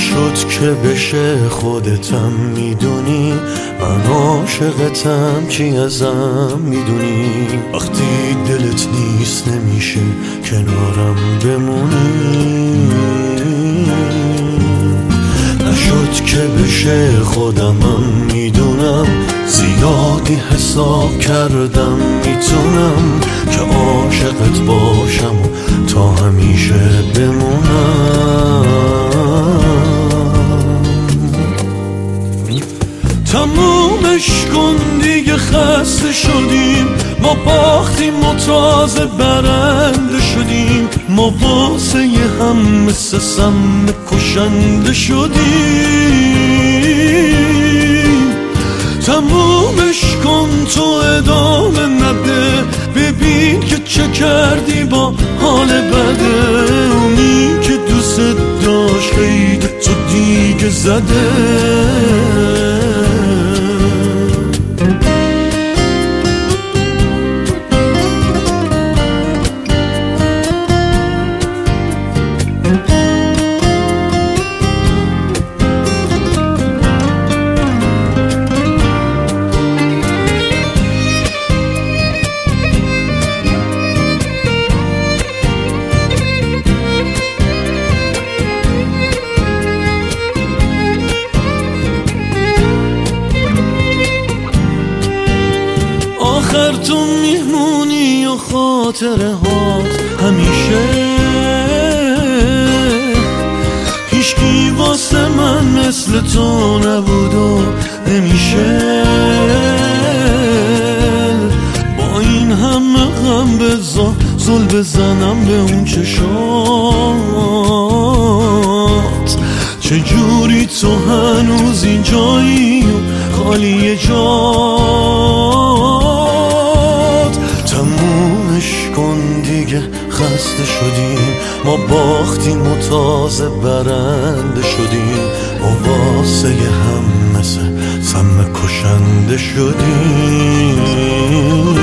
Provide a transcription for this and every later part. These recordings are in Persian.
نشد که بشه خودتم میدونی، من عاشقتم چی ازم میدونی. وقتی دلت نیست نمیشه کنارم بمونی. نشد که بشه خودمم میدونم، زیادی حساب کردم میتونم که عاشقت باشم و تا همیشه بمونم. تمومش کن دیگه، خسته شدیم، ما باختیم و تازه برنده شدیم. ما واسه هم مثل سم کشنده شدیم. تمومش کن تو ادامه نده، ببین که چه کردی با حال بده. اونی که دوست داشت قید تو دیگه زده. آخر تو میمونی و خاطره هات همیشه. هیچکی واسه من مثل تو نبود و نمیشه. با این همه غم بذار زل بزنم به اون چشات. چجوری تو هنوز اینجایی و خالی جات. تمومش کن دیگه، خسته شدیم، ما باختیم و تازه برنده شدیم. ما واسه هم مثل سم کشنده شدیم.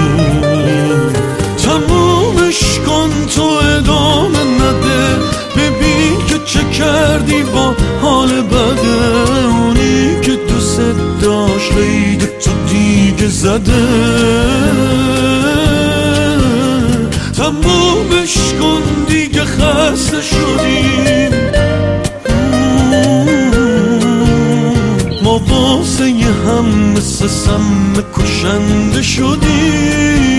تمومش کن تو ادامه نده، ببین که چه کردی با حال بده. اونی که دوست داشت قید تو دیگه زده. تمومش کن دیگه، خسته شدیم، ما واسه هم مثل سم کشنده شدیم.